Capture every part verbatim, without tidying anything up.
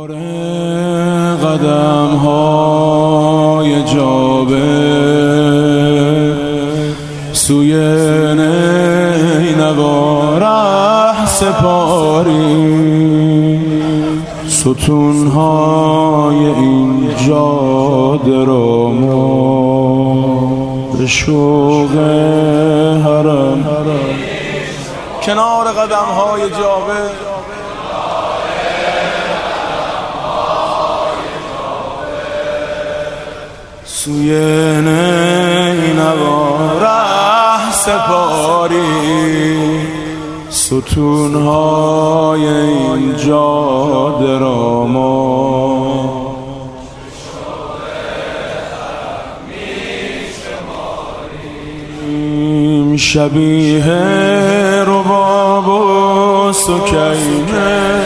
کنار قدم های جابر سوی نینوا ره سپاری ستون های این جاده را ما به شوق حرم کنار قدم های جابر سوی نینوا ره سپاری ستونهای این جاده را ما شبیه رباب و سکینه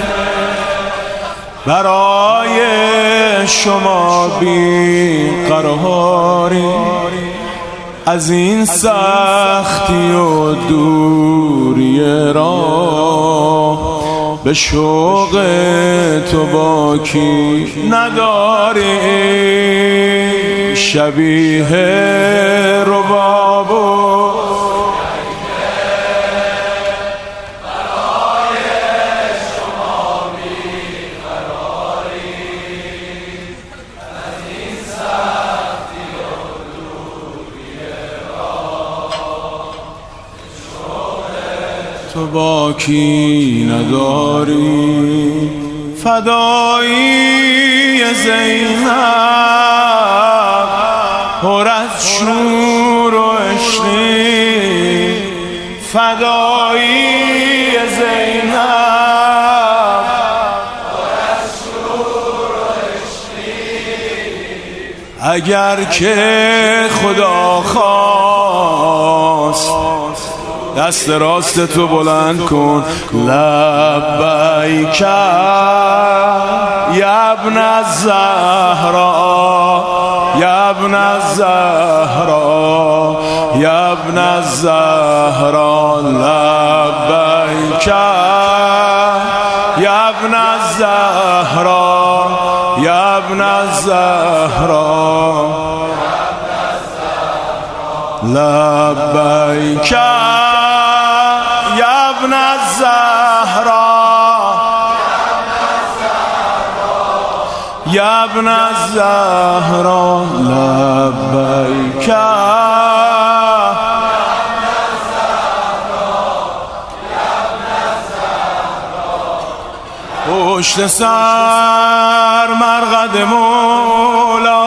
برای شما بی قراری از این سختی و دوری راه به شوق تو باکی نداری شبیه رباب و تو باکی نداری فدایی زینب پر از شور و عشقی فدایی زینب پر از شور و عشقی اگر که خدا خواست دست راست تو بلند کن لبیک یا ابن الزهرا یا ابن الزهرا یا ابن الزهرا لبیک یا ابن الزهرا یا ابن الزهرا لبیک یا ابن الزهرا یا ابن الزهرا لبیک پشت سر مرقد مولا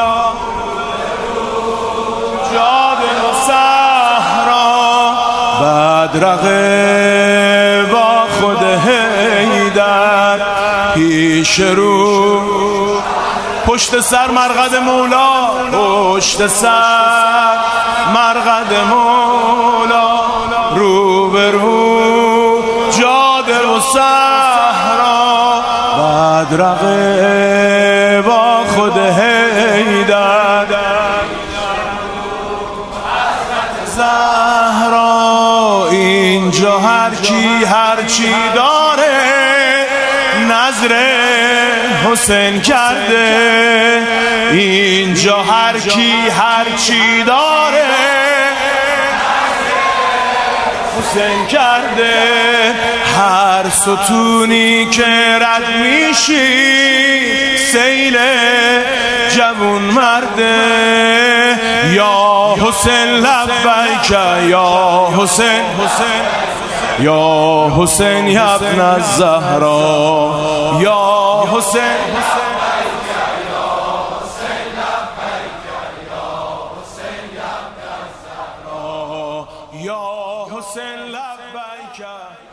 بدرقه با خود حیدر پیش رو پشت سر مرقد مولا پشت سر مرقد مولا رو به رو جاده و صحرا بدرقه با خود حیدر زهرا اینجا هر کی هر چی داره نظر حسین کرده اینجا هر کی هر چی داره حسین کرده هر ستونی که رد میشی سیل جوون مرده یا حسین لبیک یا حسین حسین یا حسین یا ابن الزهرا یا حسین یا حسین لبیک